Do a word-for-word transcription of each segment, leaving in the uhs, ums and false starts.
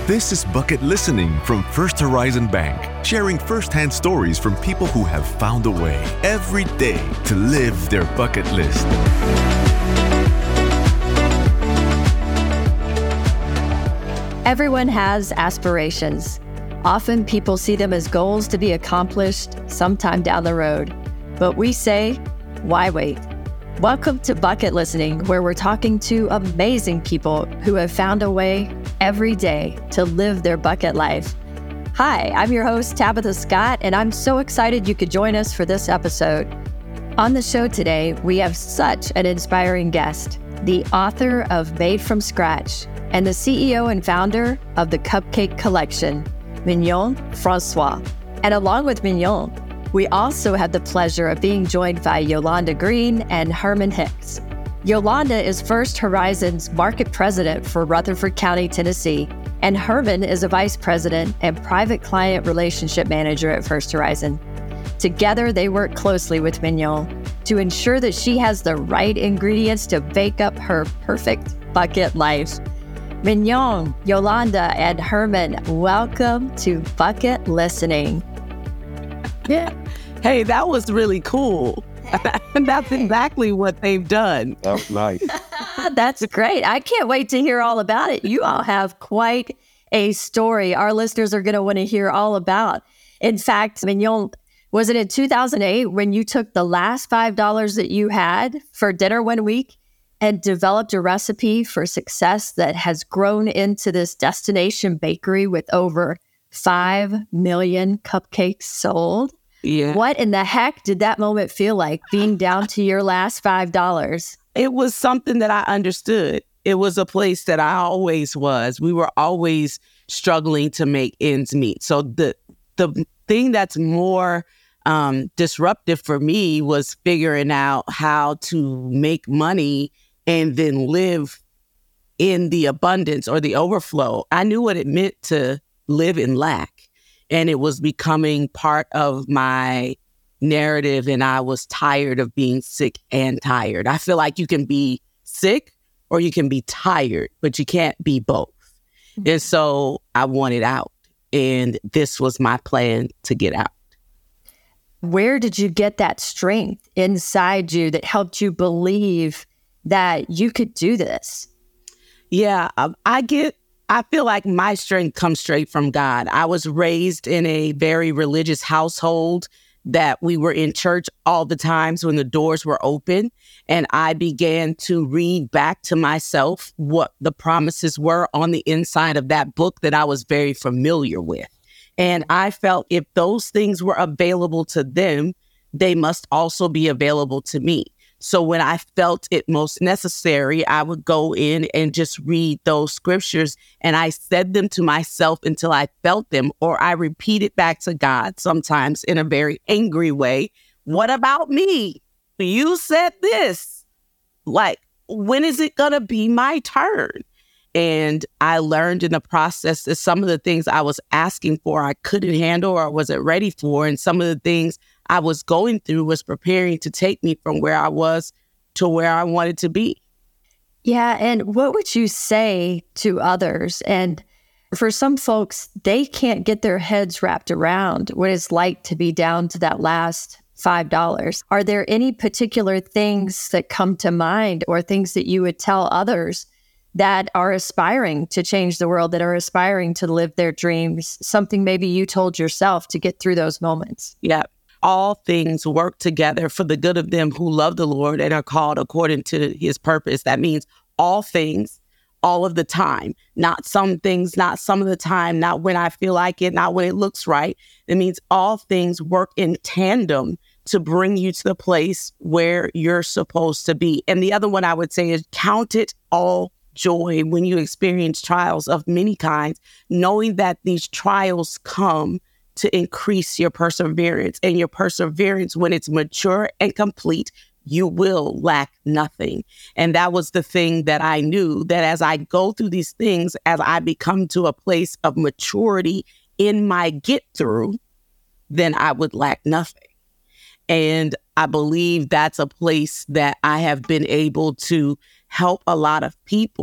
This is Bucket Listening from First Horizon Bank, sharing first-hand stories from people who have found a way every day to live their bucket list. Everyone has aspirations. Often people see them as goals to be accomplished sometime down the road. But we say, why wait? Welcome to Bucket Listening, where we're talking to amazing people who have found a way every day to live their bucket life. Hi, I'm your host, Tabitha Scott, and I'm so excited you could join us for this episode. On the show today, we have such an inspiring guest, the author of Made from Scratch and the C E O and founder of the Cupcake Collection, Mignon Francois. And along with Mignon, we also have the pleasure of being joined by Yolanda Green and Herman Hicks. Yolanda is First Horizon's market president for Rutherford County, Tennessee, and Herman is a vice president and private client relationship manager at First Horizon. Together, they work closely with Mignon to ensure that she has the right ingredients to bake up her perfect bucket life. Mignon, Yolanda, and Herman, welcome to Bucket Listening. Yeah. Hey, that was really cool. And that's exactly what they've done. That was nice. That's great. I can't wait to hear all about it. You all have quite a story our listeners are going to want to hear all about. In fact, Mignon, was it in two thousand eight when you took the last five dollars that you had for dinner one week and developed a recipe for success that has grown into this destination bakery with over five million cupcakes sold? Yeah. What in the heck did that moment feel like, being down to your last five dollars? It was something that I understood. It was a place that I always was. We were always struggling to make ends meet. So the the thing that's more um, disruptive for me was figuring out how to make money and then live in the abundance or the overflow. I knew what it meant to live in lack. And it was becoming part of my narrative, and I was tired of being sick and tired. I feel like you can be sick or you can be tired, but you can't be both. Mm-hmm. And so I wanted out, and this was my plan to get out. Where did you get that strength inside you that helped you believe that you could do this? Yeah, um, I get I feel like my strength comes straight from God. I was raised in a very religious household that we were in church all the times when the doors were open. And I began to read back to myself what the promises were on the inside of that book that I was very familiar with. And I felt if those things were available to them, they must also be available to me. So when I felt it most necessary, I would go in and just read those scriptures, and I said them to myself until I felt them, or I repeat it back to God, sometimes in a very angry way. What about me? You said this. Like, when is it going to be my turn? And I learned in the process that some of the things I was asking for, I couldn't handle or wasn't ready for. And some of the things I was going through was preparing to take me from where I was to where I wanted to be. Yeah. And what would you say to others? And for some folks, they can't get their heads wrapped around what it's like to be down to that last five dollars. Are there any particular things that come to mind, or things that you would tell others that are aspiring to change the world, that are aspiring to live their dreams? Something maybe you told yourself to get through those moments? Yeah. All things work together for the good of them who love the Lord and are called according to his purpose. That means all things, all of the time, not some things, not some of the time, not when I feel like it, not when it looks right. It means all things work in tandem to bring you to the place where you're supposed to be. And the other one I would say is count it all joy when you experience trials of many kinds, knowing that these trials come to increase your perseverance, and your perseverance, when it's mature and complete, you will lack nothing. And that was the thing that I knew, that as I go through these things, as I become to a place of maturity in my get through, then I would lack nothing. And I believe that's a place that I have been able to help a lot of people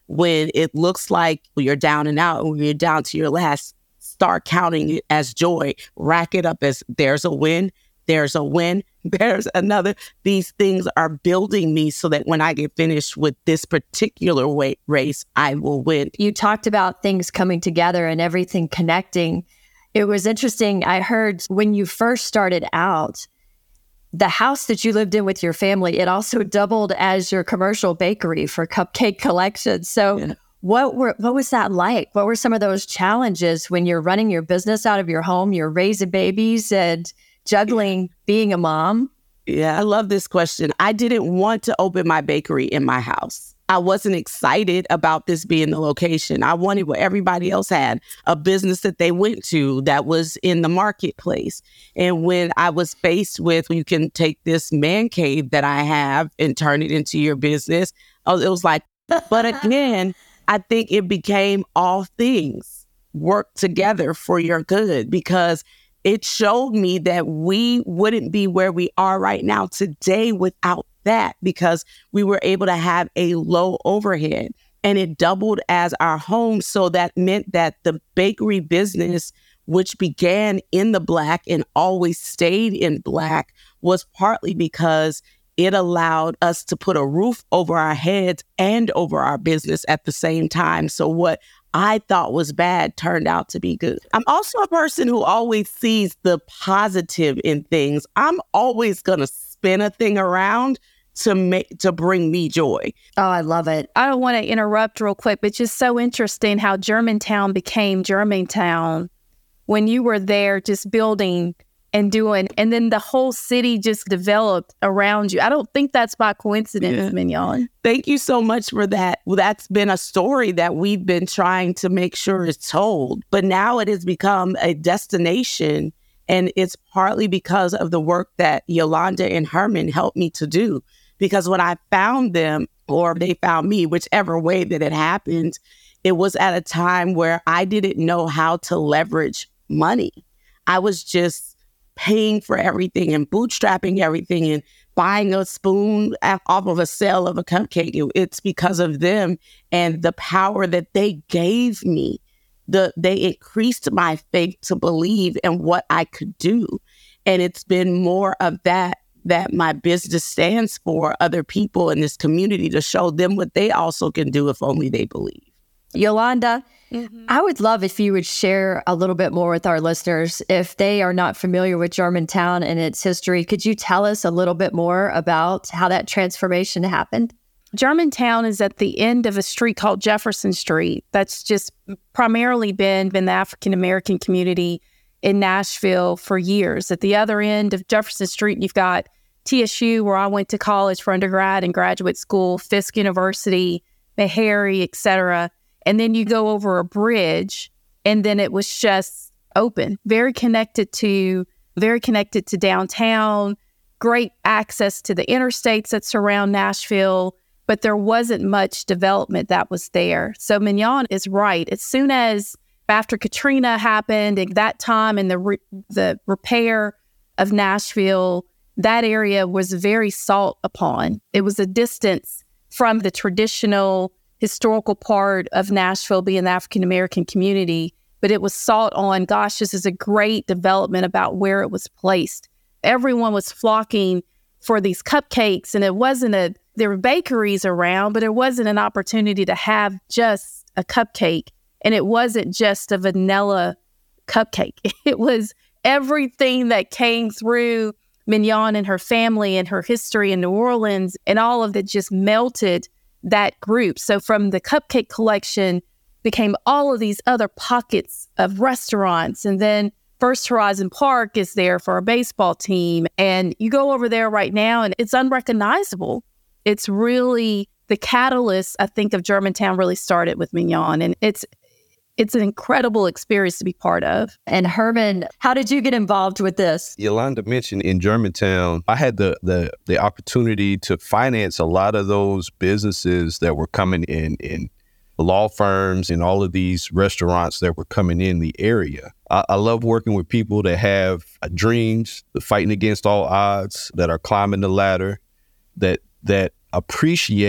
when it looks like you're down and out, and when you're down to your last, start counting it as joy. Rack it up as there's a win, there's a win, there's another. These things are building me so that when I get finished with this particular way, race, I will win. You talked about things coming together and everything connecting. It was interesting. I heard when you first started out, the house that you lived in with your family, it also doubled as your commercial bakery for cupcake collection. So yeah. what were what was that like? What were some of those challenges when you're running your business out of your home, you're raising babies and juggling being a mom? Yeah, I love this question. I didn't want to open my bakery in my house. I wasn't excited about this being the location. I wanted what everybody else had, a business that they went to that was in the marketplace. And when I was faced with, you can take this man cave that I have and turn it into your business, it was like, but again, I think it became all things work together for your good, because it showed me that we wouldn't be where we are right now today without that, because we were able to have a low overhead and it doubled as our home. So that meant that the bakery business, which began in the Black and always stayed in Black, was partly because it allowed us to put a roof over our heads and over our business at the same time. So what I thought was bad turned out to be good. I'm also a person who always sees the positive in things. I'm always going to spin a thing around to make to bring me joy. Oh, I love it. I don't want to interrupt real quick, but it's just so interesting how Germantown became Germantown when you were there just building and doing, and then the whole city just developed around you. I don't think that's by coincidence, yeah. Mignon. Thank you so much for that. Well, that's been a story that we've been trying to make sure is told, but now it has become a destination, and it's partly because of the work that Yolanda and Herman helped me to do. Because when I found them, or they found me, whichever way that it happened, it was at a time where I didn't know how to leverage money. I was just paying for everything and bootstrapping everything and buying a spoon off of a sale of a cupcake. It's because of them and the power that they gave me. The, they increased my faith to believe in what I could do. And it's been more of that that my business stands for, other people in this community, to show them what they also can do if only they believe. Yolanda, mm-hmm. I would love if you would share a little bit more with our listeners. If they are not familiar with Germantown and its history, could you tell us a little bit more about how that transformation happened? Germantown is at the end of a street called Jefferson Street. That's just primarily been, been the African-American community in Nashville for years. At the other end of Jefferson Street, you've got T S U, where I went to college for undergrad and graduate school, Fisk University, Meharry, et cetera. And then you go over a bridge, and then it was just open, very connected to, very connected to downtown, great access to the interstates that surround Nashville, but there wasn't much development that was there. So Mignon is right. As soon as after Katrina happened, at that time, and the re- the repair of Nashville, that area was very sought upon. It was a distance from the traditional historical part of Nashville being the African-American community, but it was sought on. Gosh, this is a great development about where it was placed. Everyone was flocking for these cupcakes, and it wasn't a, there were bakeries around, but it wasn't an opportunity to have just a cupcake. And it wasn't just a vanilla cupcake. It was everything that came through Mignon and her family and her history in New Orleans, and all of it just melted that group. So from the cupcake collection became all of these other pockets of restaurants. And then First Horizon Park is there for a baseball team. And you go over there right now and it's unrecognizable. It's really the catalyst, I think, of Germantown really started with Mignon. And it's It's an incredible experience to be part of. And Herman, how did you get involved with this? Yolanda mentioned in Germantown, I had the the the opportunity to finance a lot of those businesses that were coming in, in law firms and all of these restaurants that were coming in the area. I, I love working with people that have dreams, fighting against all odds, that are climbing the ladder, that that appreciate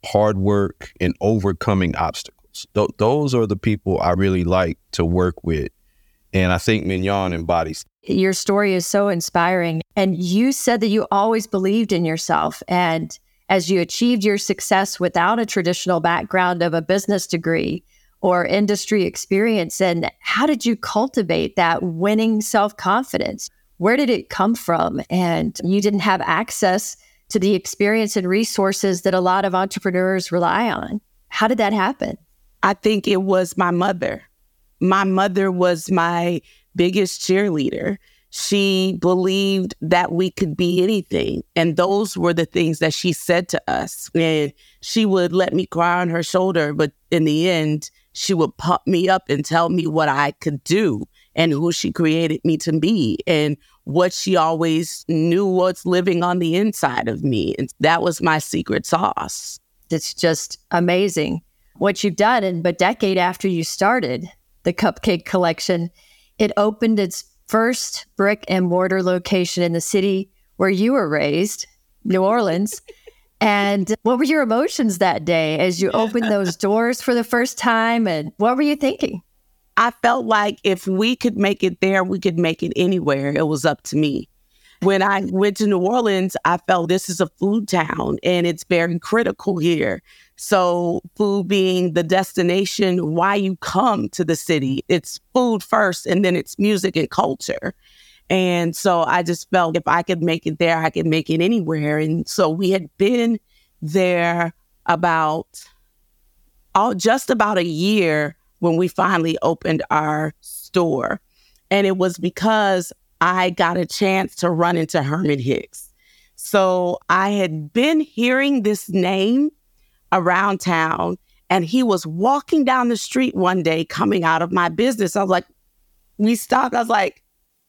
hard work, and overcoming obstacles. Th- those are the people I really like to work with. And I think Mignon embodies. Your story is so inspiring. And you said that you always believed in yourself. And as you achieved your success without a traditional background of a business degree or industry experience, and how did you cultivate that winning self-confidence? Where did it come from? And you didn't have access to the experience and resources that a lot of entrepreneurs rely on. How did that happen? I think it was my mother. My mother was my biggest cheerleader. She believed that we could be anything. And those were the things that she said to us. And she would let me cry on her shoulder. But in the end, she would pump me up and tell me what I could do and who she created me to be and what she always knew was living on the inside of me. And that was my secret sauce. It's just amazing what you've done. And a decade after you started the Cupcake Collection, it opened its first brick and mortar location in the city where you were raised, New Orleans. And what were your emotions that day as you opened those doors for the first time? And what were you thinking? I felt like if we could make it there, we could make it anywhere. It was up to me. When I went to New Orleans, I felt this is a food town and it's very critical here. So food being the destination, why you come to the city, it's food first and then it's music and culture. And so I just felt if I could make it there, I could make it anywhere. And so we had been there about all, just about a year when we finally opened our store. And it was because I got a chance to run into Herman Hicks. So I had been hearing this name around town, and he was walking down the street one day coming out of my business. I was like, we stopped. I was like,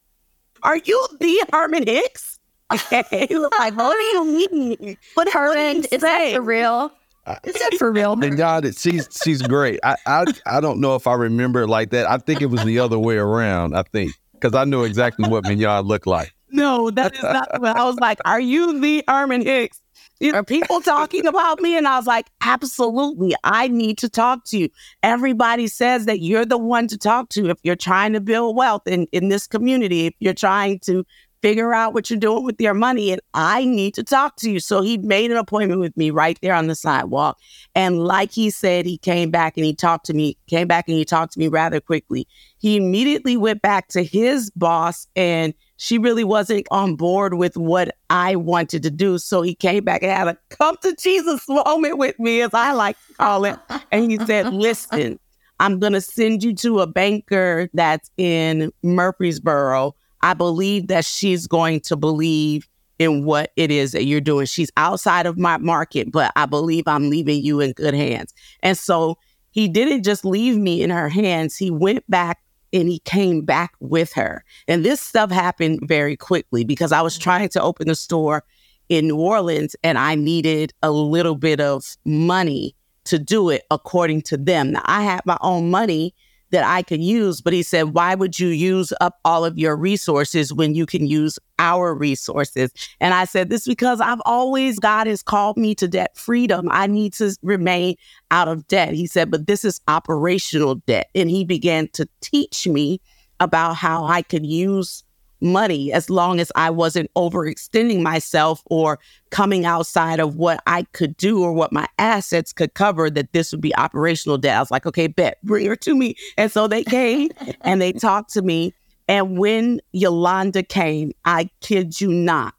are you the Herman Hicks? He was like, what do you mean? What Herman, is that for real? Is that for real? And God, she's she's great. I, I I don't know if I remember it like that. I think it was the other way around, I think, because I knew exactly what Mignon looked like. No, that is not what I was like. Are you the Herman Hicks? Are people talking about me? And I was like, absolutely. I need to talk to you. Everybody says that you're the one to talk to if you're trying to build wealth in, in this community, if you're trying to figure out what you're doing with your money, and I need to talk to you. So he made an appointment with me right there on the sidewalk. And like he said, he came back and he talked to me, came back and he talked to me rather quickly. He immediately went back to his boss, and she really wasn't on board with what I wanted to do. So he came back and had a come to Jesus moment with me, as I like to call it. And he said, listen, I'm going to send you to a banker that's in Murfreesboro. I believe that she's going to believe in what it is that you're doing. She's outside of my market, but I believe I'm leaving you in good hands. And so he didn't just leave me in her hands. He went back and he came back with her. And this stuff happened very quickly because I was trying to open a store in New Orleans and I needed a little bit of money to do it according to them. Now, I had my own money that I could use, but he said, why would you use up all of your resources when you can use our resources? And I said, this is because I've always, God has called me to debt freedom. I need to remain out of debt. He said, but this is operational debt. And he began to teach me about how I could use money as long as I wasn't overextending myself or coming outside of what I could do or what my assets could cover, that this would be operational debt. I was like, okay, bet, bring her to me. And so they came and they talked to me. And when Yolanda came, I kid you not,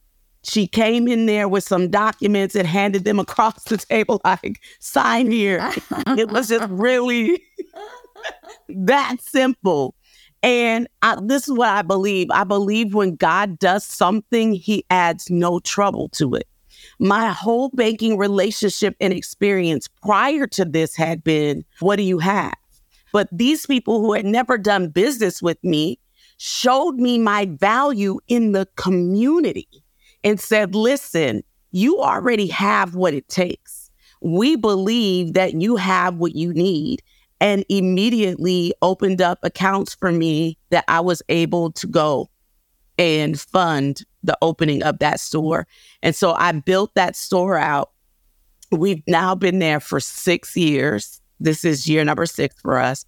she came in there with some documents and handed them across the table like, sign here. It was just really that simple. And I, this is what I believe. I believe when God does something, he adds no trouble to it. My whole banking relationship and experience prior to this had been, what do you have? But these people who had never done business with me showed me my value in the community and said, listen, you already have what it takes. We believe that you have what you need. And immediately opened up accounts for me that I was able to go and fund the opening of that store. And so I built that store out We've now been there for six years. This is year number six for us.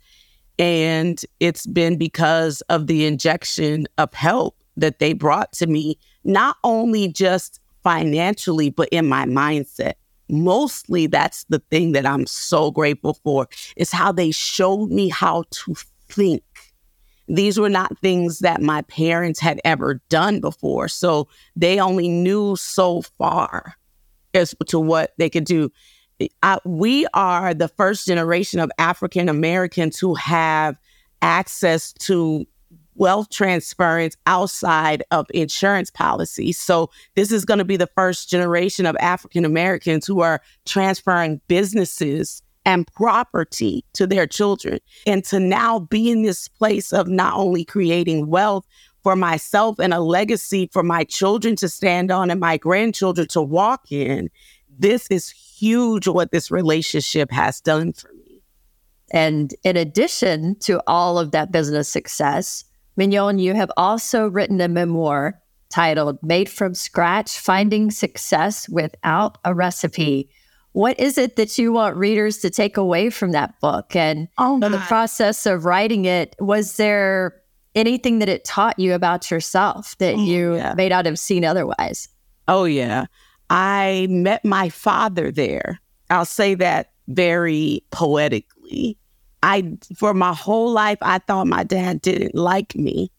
And it's been because of the injection of help that they brought to me, not only just financially, but in my mindset. Mostly that's the thing that I'm so grateful for, is how they showed me how to think. These were not things that my parents had ever done before. So they only knew so far as to what they could do. I, we are the first generation of African Americans who have access to wealth transference outside of insurance policies. So this is going to be the first generation of African Americans who are transferring businesses and property to their children. And to now be in this place of not only creating wealth for myself and a legacy for my children to stand on and my grandchildren to walk in, this is huge what this relationship has done for me. And in addition to all of that business success, Mignon, you have also written a memoir titled Made from Scratch, Finding Success Without a Recipe. What is it that you want readers to take away from that book? And oh, in the process of writing it, was there anything that it taught you about yourself that oh, you yeah. may not have seen otherwise? Oh, yeah. I met my father there. I'll say that very poetically. I, for my whole life, I thought my dad didn't like me.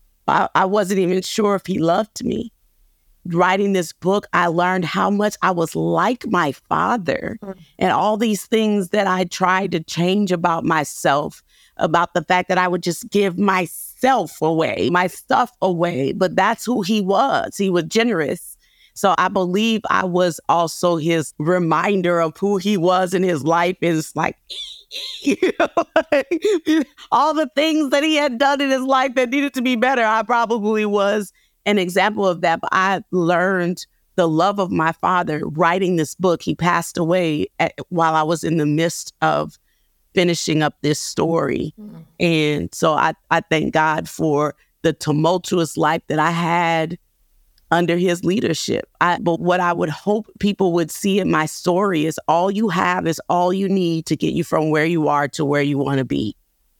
I, I wasn't even sure if he loved me. Writing this book, I learned how much I was like my father, mm. and all these things that I tried to change about myself, about the fact that I would just give myself away, my stuff away. But that's who he was. He was generous. So I believe I was also his reminder of who he was in his life. Is like, you know, like, all the things that he had done in his life that needed to be better. I probably was an example of that. But I learned the love of my father writing this book. He passed away at, while I was in the midst of finishing up this story. Mm-hmm. And so I, I thank God for the tumultuous life that I had under his leadership. I, but what I would hope people would see in my story is all you have is all you need to get you from where you are to where you want to be.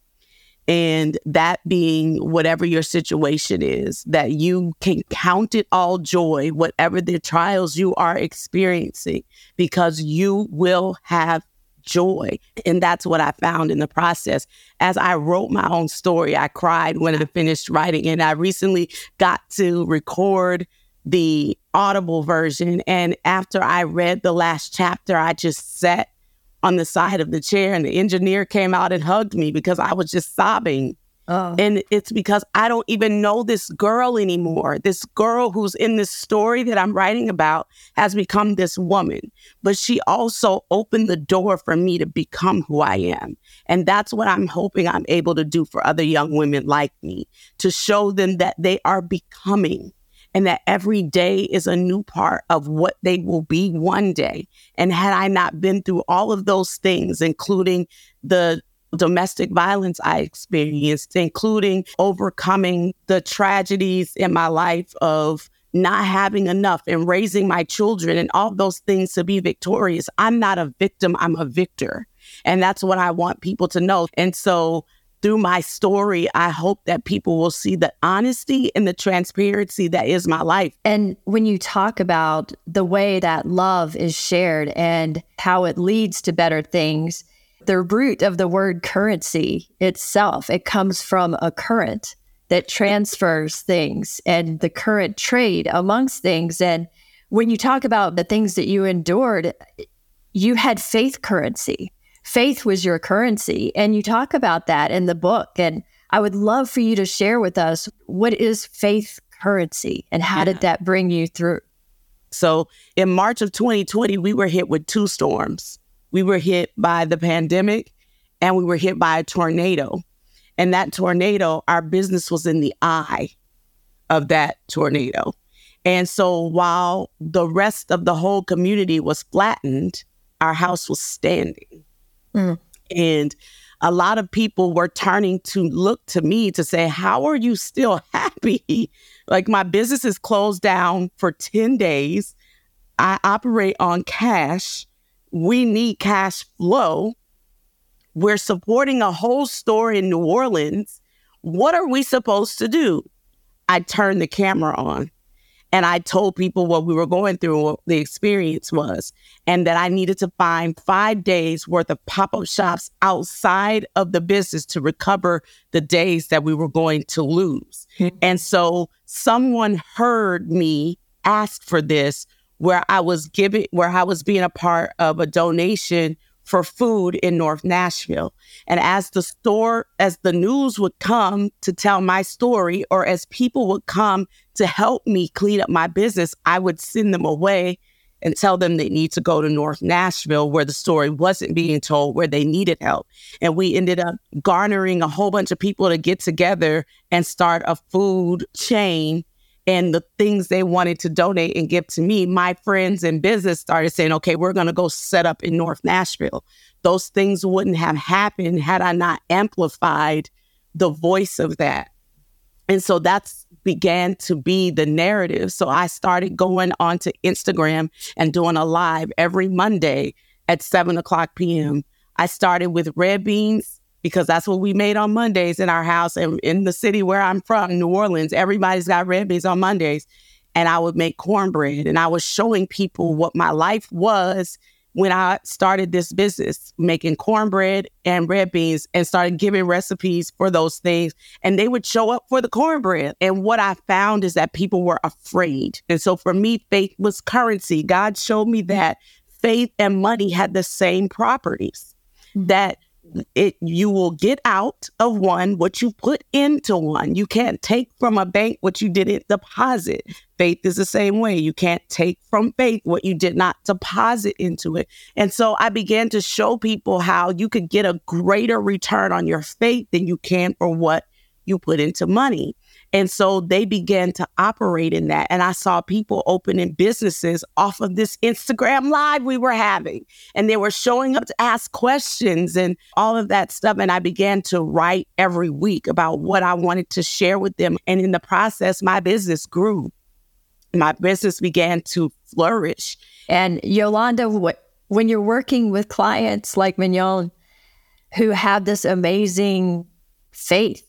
And that being whatever your situation is, that you can count it all joy, whatever the trials you are experiencing, because you will have joy. And that's what I found in the process. As I wrote my own story, I cried when I finished writing it. I recently got to record the Audible version. And after I read the last chapter, I just sat on the side of the chair and the engineer came out and hugged me because I was just sobbing. Oh. And it's because I don't even know this girl anymore. This girl who's in this story that I'm writing about has become this woman, but she also opened the door for me to become who I am. And that's what I'm hoping I'm able to do for other young women like me, to show them that they are becoming, and that every day is a new part of what they will be one day. And had I not been through all of those things, including the domestic violence I experienced, including overcoming the tragedies in my life of not having enough and raising my children and all those things to be victorious, I'm not a victim, I'm a victor. And that's what I want people to know. And so through my story, I hope that people will see the honesty and the transparency that is my life. And when you talk about the way that love is shared and how it leads to better things, the root of the word currency itself, it comes from a current that transfers things and the current trade amongst things. And when you talk about the things that you endured, you had faith currency. Faith was your currency. And you talk about that in the book. And I would love for you to share with us, what is faith currency and how yeah. did that bring you through? So in March of twenty twenty, we were hit with two storms. We were hit by the pandemic and we were hit by a tornado. And that tornado, our business was in the eye of that tornado. And so while the rest of the whole community was flattened, our house was standing. Mm. And a lot of people were turning to look to me to say, how are you still happy? Like, my business is closed down for ten days. I operate on cash. we need cash flow. We're supporting a whole store in New Orleans. What are we supposed to do? I turned the camera on and I told people what we were going through, what the experience was, and that I needed to find five days worth of pop-up shops outside of the business to recover the days that we were going to lose. Mm-hmm. And so someone heard me ask for this, where I was giving, where I was being a part of a donation for food in North Nashville. And as the store, as the news would come to tell my story, or as people would come to help me clean up my business, I would send them away and tell them they need to go to North Nashville, where the story wasn't being told, where they needed help. And we ended up garnering a whole bunch of people to get together and start a food chain. And the things they wanted to donate and give to me, my friends in business started saying, okay, we're going to go set up in North Nashville. Those things wouldn't have happened had I not amplified the voice of that. And so that's began to be the narrative. So I started going onto Instagram and doing a live every Monday at seven o'clock p.m. I started with red beans, because that's what we made on Mondays in our house. And in the city where I'm from, New Orleans, everybody's got red beans on Mondays. And I would make cornbread. And I was showing people what my life was when I started this business, making cornbread and red beans, and started giving recipes for those things. And they would show up for the cornbread. And what I found is that people were afraid. And so for me, faith was currency. God showed me that faith and money had the same properties, that It you will get out of one what you put into one. You can't take from a bank what you didn't deposit. Faith is the same way. You can't take from faith what you did not deposit into it. And so I began to show people how you could get a greater return on your faith than you can for what you put into money. And so they began to operate in that. And I saw people opening businesses off of this Instagram live we were having. And they were showing up to ask questions and all of that stuff. And I began to write every week about what I wanted to share with them. And in the process, my business grew. My business began to flourish. And Yolanda, what, when you're working with clients like Mignon who have this amazing faith,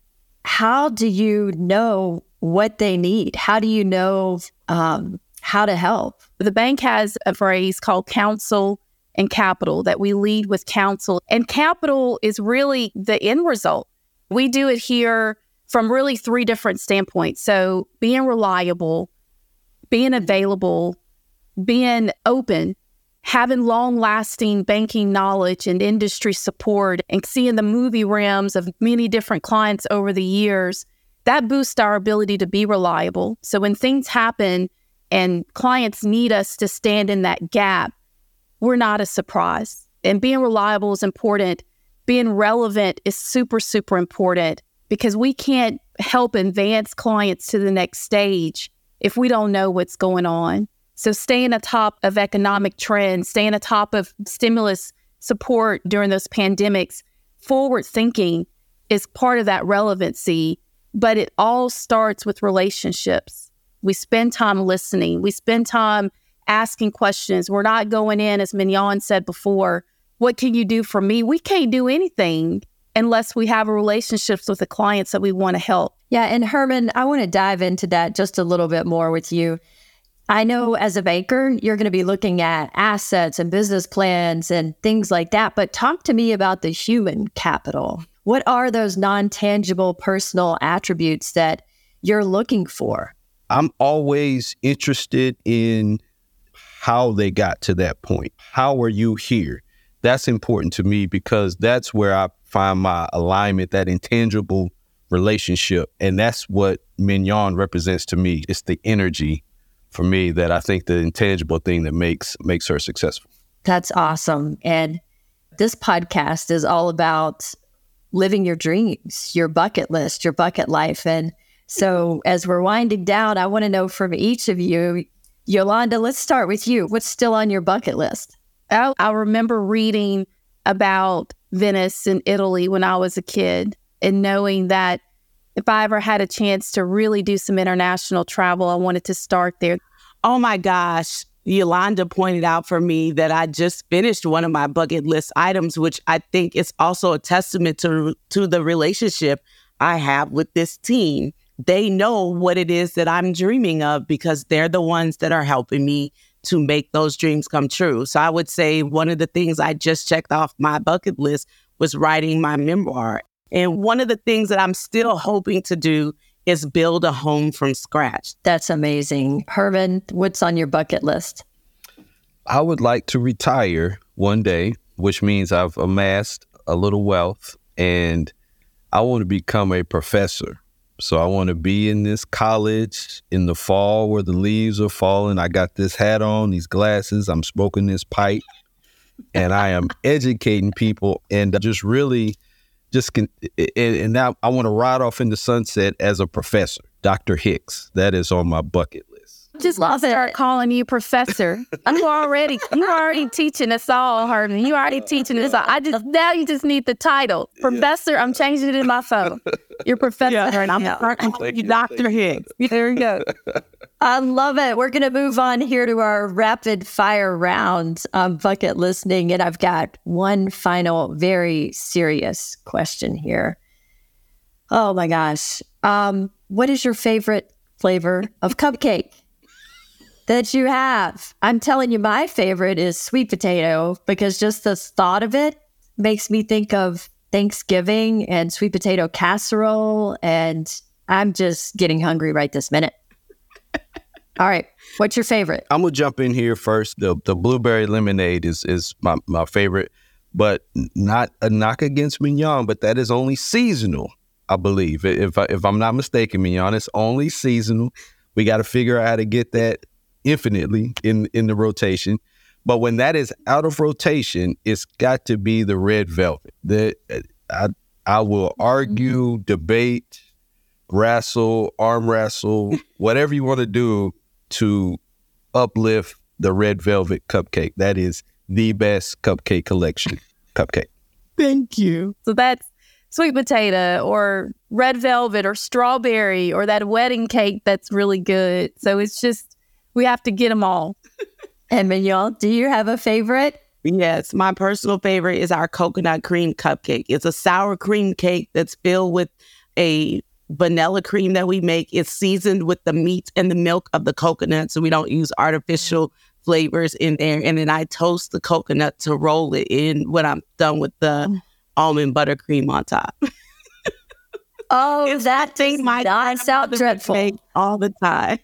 how do you know what they need? How do you know um, how to help? The bank has a phrase called counsel and capital, that we lead with counsel. And capital is really the end result. We do it here from really three different standpoints. So being reliable, being available, being open, having long-lasting banking knowledge and industry support, and seeing the movie realms of many different clients over the years, that boosts our ability to be reliable. So when things happen and clients need us to stand in that gap, we're not a surprise. And being reliable is important. Being relevant is super, super important, because we can't help advance clients to the next stage if we don't know what's going on. So staying atop of economic trends, staying atop of stimulus support during those pandemics, forward thinking is part of that relevancy, but it all starts with relationships. We spend time listening. We spend time asking questions. We're not going in, as Mignon said before, what can you do for me? We can't do anything unless we have a relationships with the clients that we want to help. Yeah, and Herman, I want to dive into that just a little bit more with you. I know as a banker, you're going to be looking at assets and business plans and things like that, but talk to me about the human capital. What are those non-tangible personal attributes that you're looking for? I'm always interested in how they got to that point. How are you here? That's important to me, because that's where I find my alignment, that intangible relationship. And that's what Mignon represents to me. It's the energy for me that I think the intangible thing that makes makes her successful. That's awesome. And this podcast is all about living your dreams, your bucket list, your bucket life. And so as we're winding down, I want to know from each of you, Yolanda, let's start with you. What's still on your bucket list? I, I remember reading about Venice in Italy when I was a kid, and knowing that if I ever had a chance to really do some international travel, I wanted to start there. Oh my gosh. Yolanda pointed out for me that I just finished one of my bucket list items, which I think is also a testament to, to the relationship I have with this team. They know what it is that I'm dreaming of because they're the ones that are helping me to make those dreams come true. So I would say one of the things I just checked off my bucket list was writing my memoir. And one of the things that I'm still hoping to do is build a home from scratch. That's amazing. Herman, what's on your bucket list? I would like to retire one day, which means I've amassed a little wealth, and I want to become a professor. So I want to be in this college in the fall where the leaves are falling. I got this hat on, these glasses, I'm smoking this pipe, and I am educating people and just really just can. And now I want to ride off in the sunset as a professor, Doctor Hicks. That is on my bucket list. Just love start calling you professor. You already, you already teaching us all, Herman. You already teaching us all. I just now you just need the title, professor. Yeah. I'm changing it in my phone. You're professor, yeah, and I'm you, Doctor Hicks. There you go. I love it. We're going to move on here to our rapid fire round of bucket listening, and I've got one final, very serious question here. Oh my gosh, um, what is your favorite flavor of cupcake that you have? I'm telling you, my favorite is sweet potato because just the thought of it makes me think of Thanksgiving and sweet potato casserole, and I'm just getting hungry right this minute. All right, what's your favorite? I'm gonna jump in here first. The the blueberry lemonade is is my, my favorite, but not a knock against mignon, but that is only seasonal, I believe. If I, if I'm not mistaken, mignon is only seasonal. We got to figure out how to get that infinitely in, in the rotation. But when that is out of rotation, it's got to be the red velvet. The, I, I will argue, debate, wrestle, arm wrestle, whatever you want to do to uplift the red velvet cupcake. That is the best cupcake collection cupcake. Thank you. So that's sweet potato or red velvet or strawberry or that wedding cake that's really good. So it's just, we have to get them all. And Mignon, do you have a favorite? Yes, my personal favorite is our coconut cream cupcake. It's a sour cream cake that's filled with a vanilla cream that we make. It's seasoned with the meat and the milk of the coconut, so we don't use artificial flavors in there. And then I toast the coconut to roll it in when I'm done with the mm. almond buttercream on top. Oh, it's that thing my not sound dreadful make all the time.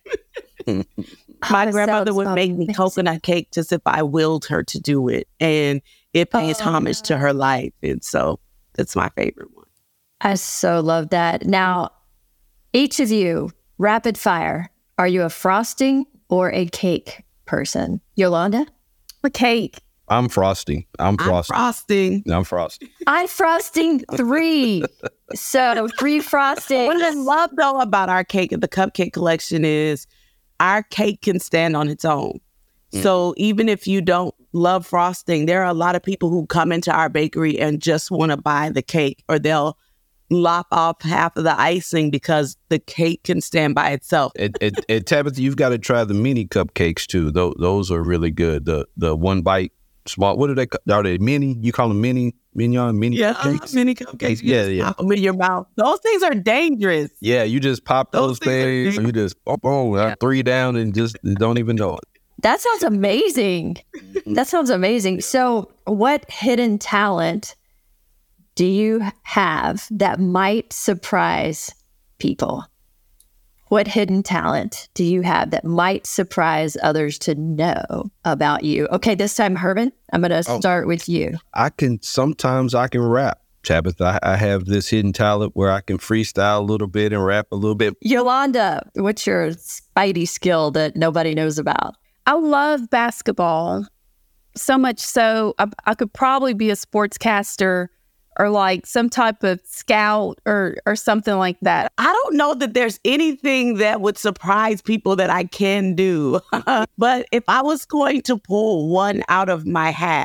My oh, grandmother would make me coconut cake just if I willed her to do it. And it pays oh. homage to her life. And so that's my favorite one. I so love that. Now, each of you, rapid fire, are you a frosting or a cake person? Yolanda? A cake. I'm frosting. I'm frosting. I'm frosting. I'm frosting. I'm frosting three. So three frosting. What I love though about our cake and the cupcake collection is our cake can stand on its own. Mm. So even if you don't love frosting, there are a lot of people who come into our bakery and just want to buy the cake, or they'll lop off half of the icing because the cake can stand by itself. And, and, and Tabitha, you've got to try the mini cupcakes too. Those, those are really good. The the one bite, small. What are they? Are they mini? You call them mini, mignon, mini yeah, cupcakes? Uh, mini cupcakes. You yeah, yeah. Pop them in your mouth. Those things are dangerous. Yeah, you just pop those, those things. things you just oh, oh yeah. three down and just don't even know it. That sounds amazing. That sounds amazing. So, what hidden talent do you have that might surprise people? What hidden talent do you have that might surprise others to know about you? Okay, this time, Herman, I'm going to start oh, with you. I can, sometimes I can rap. Tabitha, I, I have this hidden talent where I can freestyle a little bit and rap a little bit. Yolanda, what's your spidey skill that nobody knows about? I love basketball. So much so, I, I could probably be a sportscaster or like some type of scout or or something like that. I don't know that there's anything that would surprise people that I can do. But if I was going to pull one out of my hat,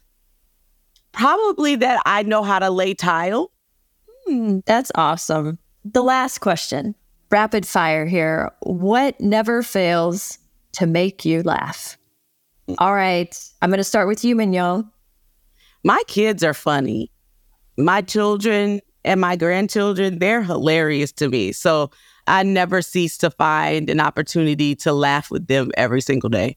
probably that I know how to lay tile. Hmm, that's awesome. The last question, rapid fire here. What never fails to make you laugh? All right. I'm going to start with you, Mignon. My kids are funny. My children and my grandchildren, they're hilarious to me. So I never cease to find an opportunity to laugh with them every single day.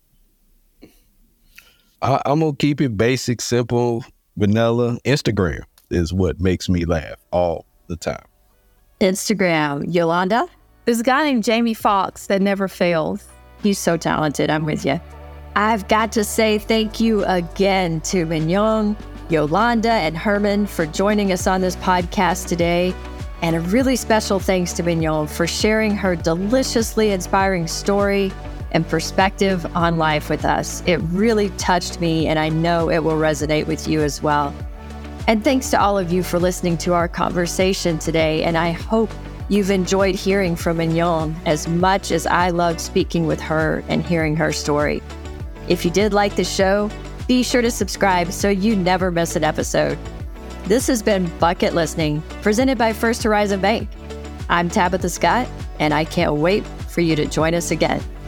I, I'm going to keep it basic, simple, vanilla. Instagram is what makes me laugh all the time. Instagram. Yolanda? There's a guy named Jamie Foxx that never fails. He's so talented. I'm with you. I've got to say thank you again to Mignon, Yolanda, and Herman for joining us on this podcast today. And a really special thanks to Mignon for sharing her deliciously inspiring story and perspective on life with us. It really touched me, and I know it will resonate with you as well. And thanks to all of you for listening to our conversation today. And I hope you've enjoyed hearing from Mignon as much as I loved speaking with her and hearing her story. If you did like the show, be sure to subscribe so you never miss an episode. This has been Bucket Listening, presented by First Horizon Bank. I'm Tabitha Scott, and I can't wait for you to join us again.